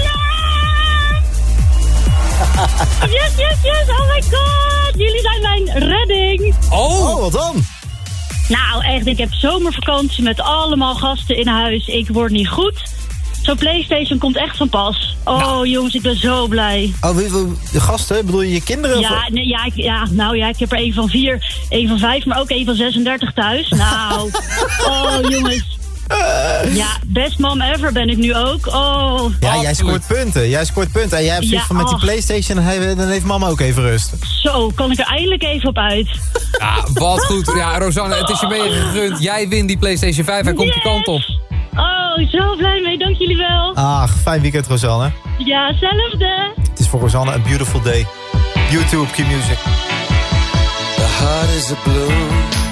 Yes, oh my god! Jullie zijn mijn redding! Oh, wat dan? Nou, echt, ik heb zomervakantie met allemaal gasten in huis. Ik word niet goed. Zo'n PlayStation komt echt van pas. Oh, jongens, ik ben zo blij. Oh, de gasten? Bedoel je je kinderen? Ik heb er 1 van 4, 1 van 5, maar ook 1 van 36 thuis. Nou, oh, jongens. Ja, best mom ever ben ik nu ook. Oh, ja, jij scoort punten. En jij hebt zoiets van met die PlayStation, dan heeft mama ook even rust. Zo, kan ik er eindelijk even op uit. Ja, wat goed. Ja, Rosanne, het is je meegegund. Jij wint die PlayStation 5, hij komt die kant op. Oh, zo blij mee, dank jullie wel. Ach, fijn weekend, Rosanne. Ja, zelfde. Het is voor Rosanne a beautiful day. YouTube, Q-Music. The heart is a blue.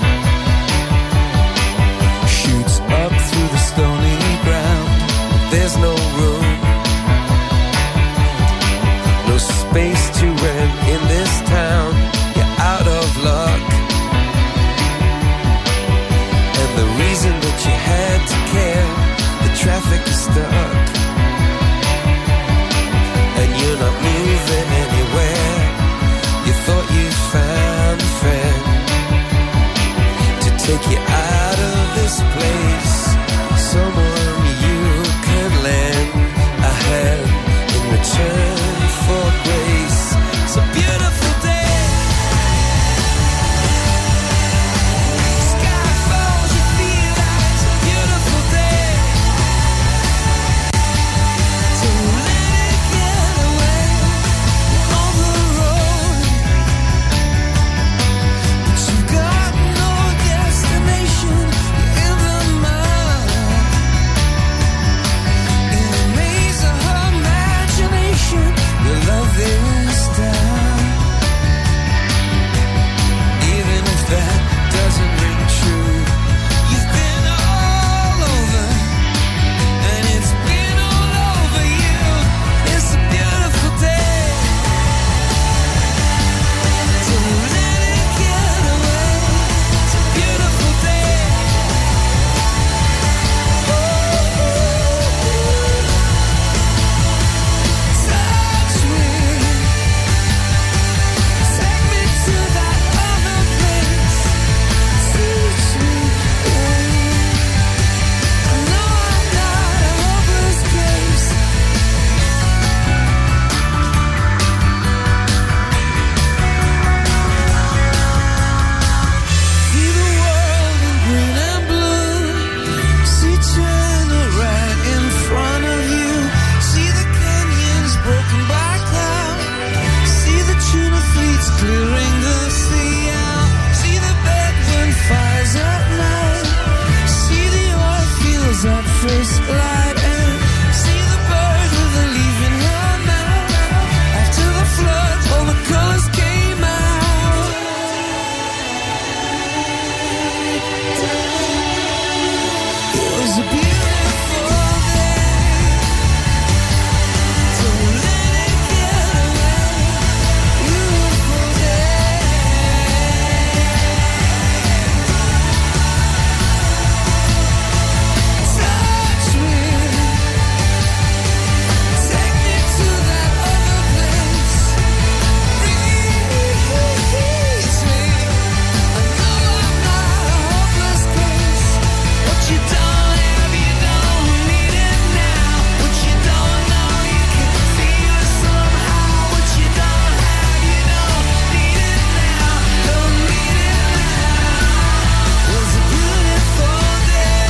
Shoots up through the stony ground. There's no room. No space to rent in this town. You're out of luck. And the reason that you had to care, the traffic is stuck. And you're not moving anywhere. You thought you found a friend. take you out of this place. Someone you could lend a hand in return for grace. It's a beautiful day. Sky falls, you feel like it's a beautiful day. So let it get away on the road. But you've got no destination in the mind. In the maze of her imagination, your love is down. Even if that doesn't ring true, you've been all over, and it's been all over you. It's a beautiful day. So let it get away. It's a beautiful day. Touch me, take me to that other place. Teach me. I know I'm not a hopeless case. See the world in green and blue. See China right in front of you. See the canyons broken by cloud. See the tuna fleets clearing the sea out. See the bedroom fires at night. See the oil fields at first light. And see the bird with a leaf in her mouth. After the flood, all the colors came out. It was a beautiful day. So let it get away. Beautiful day. Touch me. Take me to that other place. Release me. I know I'm not a hopeless case. What you don't have, you don't need it now. What you don't know, you can feel it somehow. What you don't have, you don't need it now. Don't need it now. It was a beautiful day.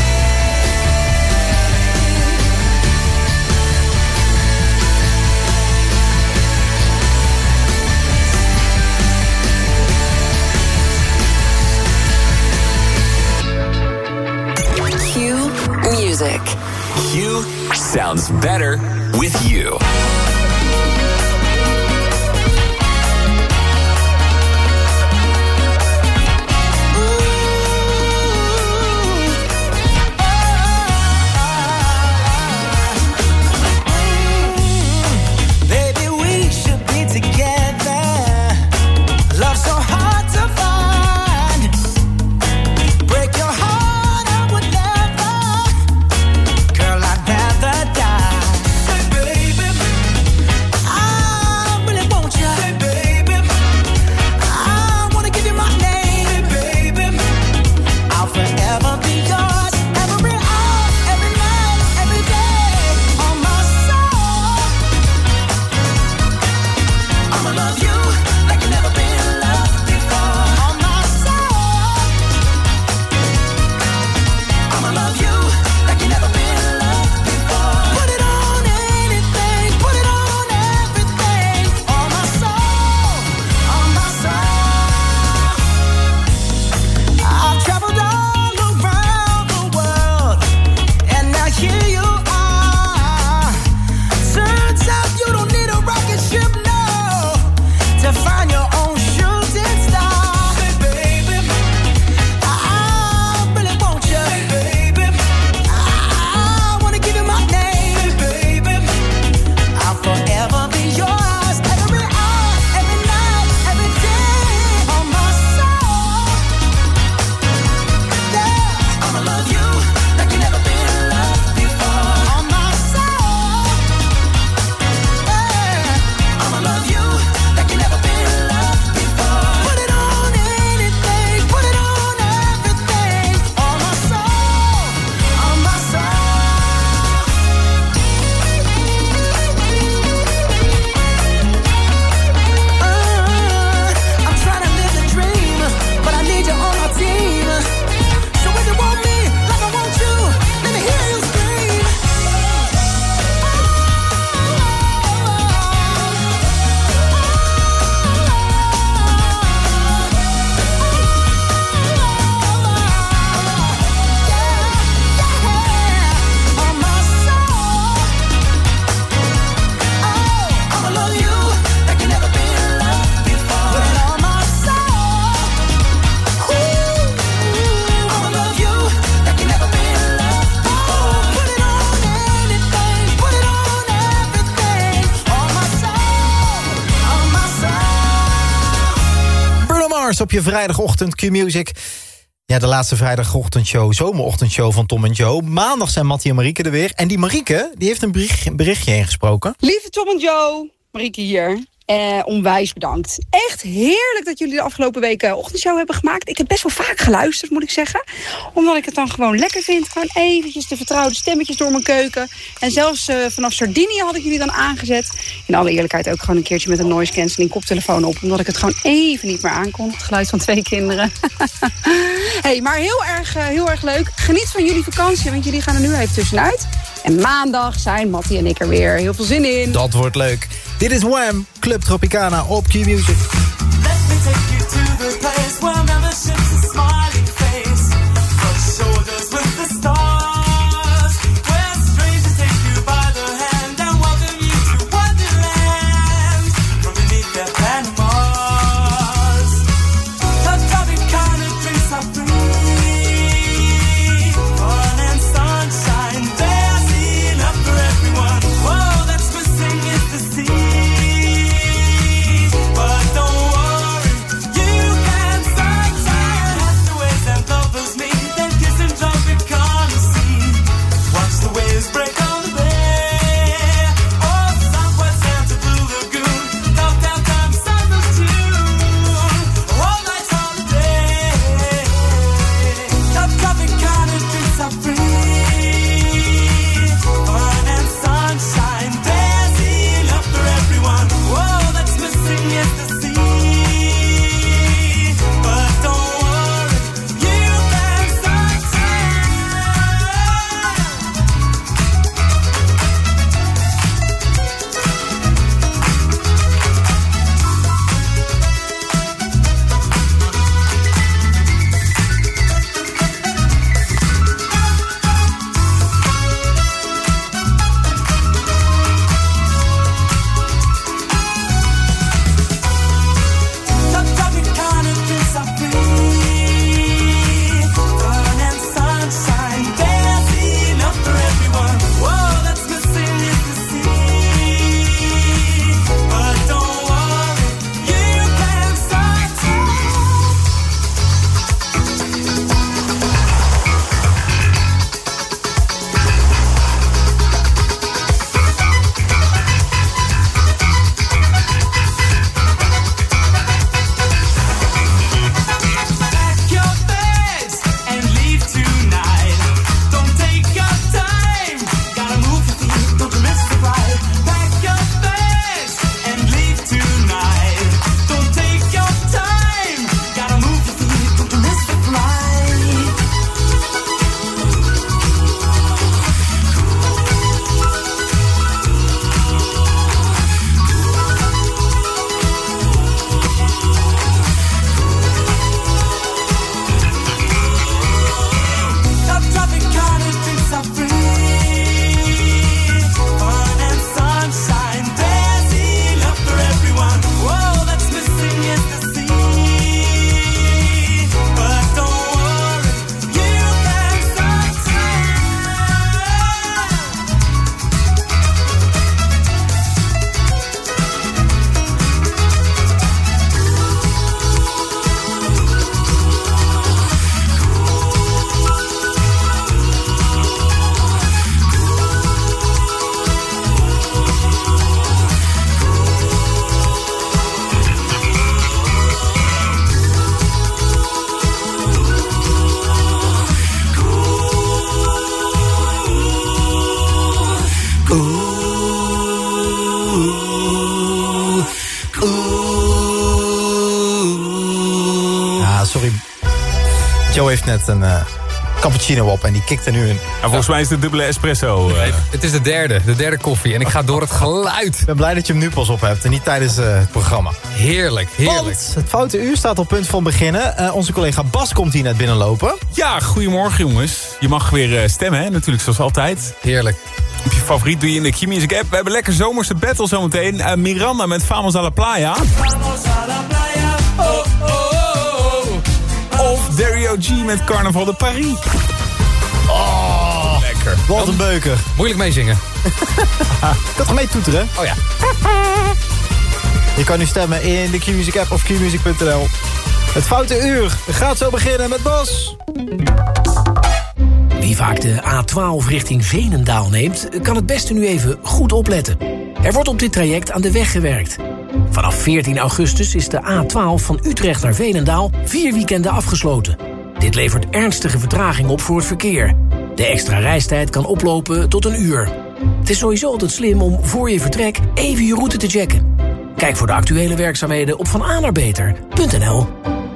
Q Music. Q sounds better with you. Baby, we should be together. Love so hard to find. Break your heart, I would never. Girl, I'd rather die. Say, baby, Mars op je vrijdagochtend Q-Music. Ja, de laatste vrijdagochtendshow, zomerochtendshow van Tom en Joe. Maandag zijn Mattie en Marieke er weer. En die Marieke, die heeft een berichtje ingesproken. Lieve Tom en Joe, Marieke hier. Onwijs bedankt. Echt heerlijk dat jullie de afgelopen weken ochtendshow hebben gemaakt. Ik heb best wel vaak geluisterd, moet ik zeggen. Omdat ik het dan gewoon lekker vind. Gewoon eventjes de vertrouwde stemmetjes door mijn keuken. En zelfs vanaf Sardinië had ik jullie dan aangezet. In alle eerlijkheid ook gewoon een keertje met een noise cancelling koptelefoon op. Omdat ik het gewoon even niet meer aankon. Het geluid van 2 kinderen. Hey, maar heel erg leuk. Geniet van jullie vakantie, want jullie gaan er nu even tussenuit. En maandag zijn Mattie en ik er weer. Heel veel zin in. Dat wordt leuk. Dit is Wham! Club Tropicana op Q-Music. Let me take you to the place where membership's a smiling face, but shoulders with the stars, where strangers take you by the hand and welcome you to Wonderland from beneath their Panamas. The Tropicana drinks are free, fun and sunshine, there's enough for everyone. Whoa, that's missing is the sea. Joe heeft net een cappuccino op en die kikt er nu in. En volgens mij is het dubbele espresso. Het is de derde koffie en ik ga door het geluid. Ik ben blij dat je hem nu pas op hebt en niet tijdens het programma. Heerlijk. Want het foute uur staat op punt van beginnen. Onze collega Bas komt hier net binnenlopen. Ja, goedemorgen jongens. Je mag weer stemmen, hè? Natuurlijk zoals altijd. Heerlijk. Op je favoriet doe je in de Q-Music app. We hebben lekker zomerse battle zometeen. Miranda met Vamos a la Playa. Vamos a la playa. Oh, oh, oh, oh. Of Dario G met Carnaval de Paris. Oh, lekker. Wat een beuker. Moeilijk meezingen. Ik had mee toeteren. Oh ja. Je kan nu stemmen in de Q-Music app of qmusic.nl. Het Foute Uur gaat zo beginnen met Bos. Wie vaak de A12 richting Veenendaal neemt, kan het beste nu even goed opletten. Er wordt op dit traject aan de weg gewerkt. Vanaf 14 augustus is de A12 van Utrecht naar Veenendaal 4 weekenden afgesloten. Dit levert ernstige vertraging op voor het verkeer. De extra reistijd kan oplopen tot 1 uur. Het is sowieso altijd slim om voor je vertrek even je route te checken. Kijk voor de actuele werkzaamheden op vananerbeter.nl.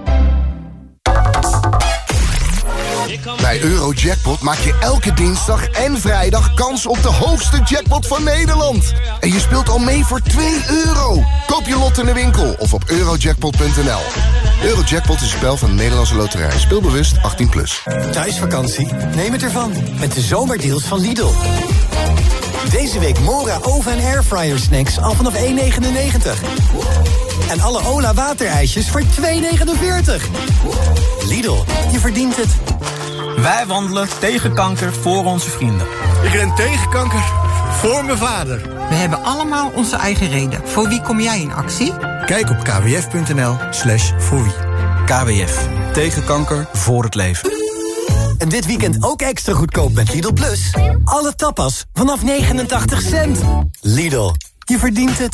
Bij Eurojackpot maak je elke dinsdag en vrijdag kans op de hoogste jackpot van Nederland. En je speelt al mee voor €2. Koop je lot in de winkel of op eurojackpot.nl. Eurojackpot is een spel van de Nederlandse Loterij. Speel bewust 18+. Thuisvakantie? Neem het ervan. Met de zomerdeals van Lidl. Deze week Mora oven- en airfryer snacks al vanaf €1,99. En alle Ola waterijsjes voor €2,49. Lidl, je verdient het. Wij wandelen tegen kanker voor onze vrienden. Ik ren tegen kanker voor mijn vader. We hebben allemaal onze eigen reden. Voor wie kom jij in actie? Kijk op kwf.nl/voorwie. KWF. Tegen kanker voor het leven. En dit weekend ook extra goedkoop met Lidl Plus. Alle tapas vanaf 89 cent. Lidl, je verdient het.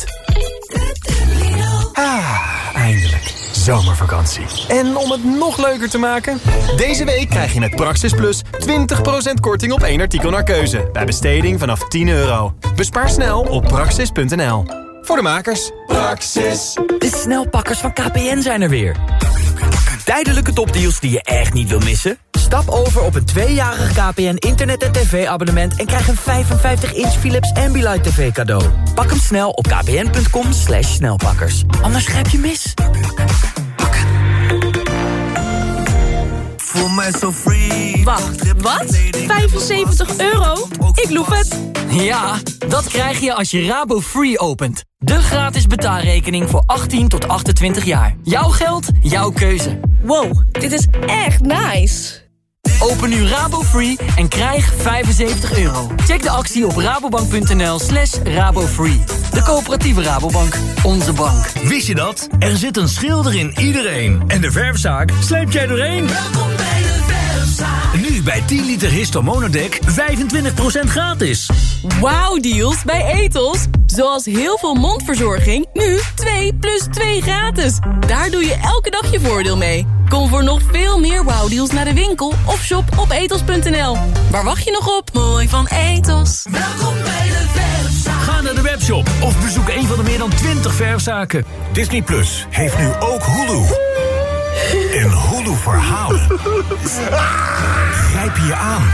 Eindelijk. Zomervakantie. En om het nog leuker te maken, deze week krijg je met Praxis Plus 20% korting op 1 artikel naar keuze. Bij besteding vanaf €10. Bespaar snel op praxis.nl. Voor de makers. Praxis. De snelpakkers van KPN zijn er weer. Tijdelijke topdeals die je echt niet wil missen? Stap over op een 2-jarig KPN internet- en tv-abonnement... en krijg een 55-inch Philips Ambilight TV cadeau. Pak hem snel op kpn.com/snelpakkers. Anders grijp je mis. Voel mij zo free. Wacht, wat? €75? Ik loef het. Ja, dat krijg je als je Rabo Free opent. De gratis betaalrekening voor 18 tot 28 jaar. Jouw geld, jouw keuze. Wow, dit is echt nice. Open nu Rabo Free en krijg €75. Check de actie op rabobank.nl/rabofree. De coöperatieve Rabobank. Onze bank. Wist je dat? Er zit een schilder in iedereen. En de verfzaak sleept jij doorheen. Welkom bij de verfzaak. Nu bij 10 liter Histo Monodek 25% gratis. Wauw deals bij Ethos. Zoals heel veel mondverzorging. Nu 2 + 2 gratis. Daar doe je elke dag je voordeel mee. Kom voor nog veel meer wauwdeals naar de winkel of shop op ethos.nl. Waar wacht je nog op? Mooi van Ethos. Welkom bij de verfzaak. Ga naar de webshop of bezoek een van de meer dan 20 verfzaken. Disney Plus heeft nu ook Hulu. En Hulu verhalen. Grijp je aan.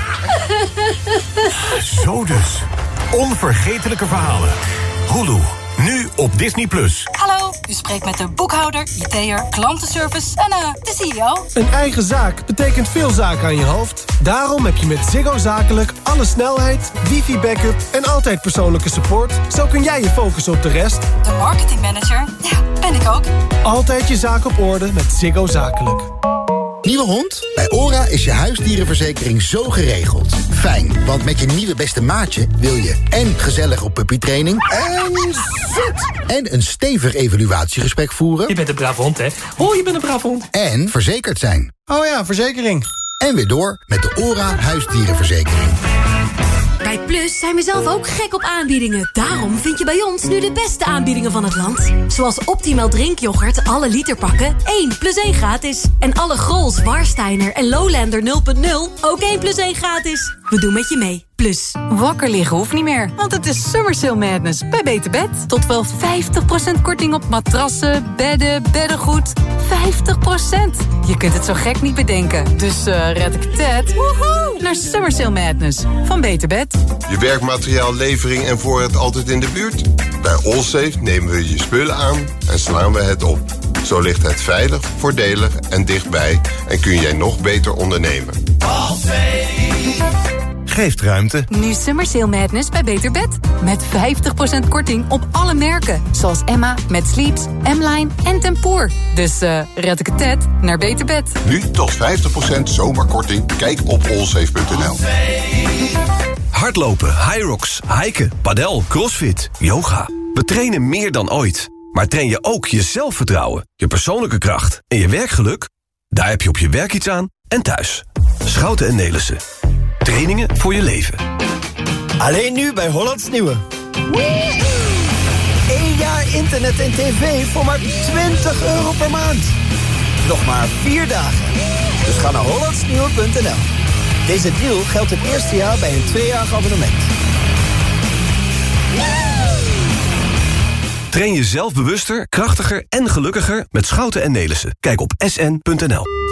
Zo dus. Onvergetelijke verhalen. Hulu. Nu op Disney Plus. Hallo, u spreekt met de boekhouder, IT'er, klantenservice en de CEO. Een eigen zaak betekent veel zaken aan je hoofd. Daarom heb je met Ziggo Zakelijk alle snelheid, wifi-backup en altijd persoonlijke support. Zo kun jij je focussen op de rest. De marketingmanager, ja, ben ik ook. Altijd je zaak op orde met Ziggo Zakelijk. Nieuwe hond? Bij ORA is je huisdierenverzekering zo geregeld. Fijn, want met je nieuwe beste maatje wil je en gezellig op puppytraining en zit. En een stevig evaluatiegesprek voeren. Je bent een braaf hond, hè? Oh, je bent een braaf hond. En verzekerd zijn. Oh ja, verzekering. En weer door met de ORA huisdierenverzekering. Bij Plus zijn we zelf ook gek op aanbiedingen. Daarom vind je bij ons nu de beste aanbiedingen van het land. Zoals Optimal drinkyoghurt, alle literpakken, 1 + 1 gratis. En alle Grols, Warsteiner en Lowlander 0.0, ook 1 + 1 gratis. We doen met je mee. Plus. Wakker liggen hoeft niet meer, want het is Summer Sale Madness bij Beter Bed. Tot wel 50% korting op matrassen, bedden, beddengoed. 50%. Je kunt het zo gek niet bedenken. Dus red ik het naar Summer Sale Madness van Beter Bed. Je werkmateriaal, levering en voorraad altijd in de buurt? Bij Allsafe nemen we je spullen aan en slaan we het op. Zo ligt het veilig, voordelig en dichtbij en kun jij nog beter ondernemen. Allsafe geeft ruimte. Nu Summer Sale Madness bij Beter Bed. Met 50% korting op alle merken. Zoals Emma, Met Sleeps, M-Line en Tempoor. Dus red ik het naar Beter Bed. Nu tot 50% zomerkorting. Kijk op allsafe.nl. Hardlopen, Hyrox, hiken, padel, crossfit, yoga. We trainen meer dan ooit. Maar train je ook je zelfvertrouwen, je persoonlijke kracht en je werkgeluk? Daar heb je op je werk iets aan en thuis. Schouten en Nelissen. Trainingen voor je leven. Alleen nu bij Hollands Nieuwe. 1 jaar internet en tv voor maar €20 per maand. Nog maar 4 dagen. Dus ga naar hollandsnieuwe.nl. Deze deal geldt het eerste jaar bij een 2-jarig abonnement. Train je zelf bewuster, krachtiger en gelukkiger met Schouten en Nelissen. Kijk op sn.nl.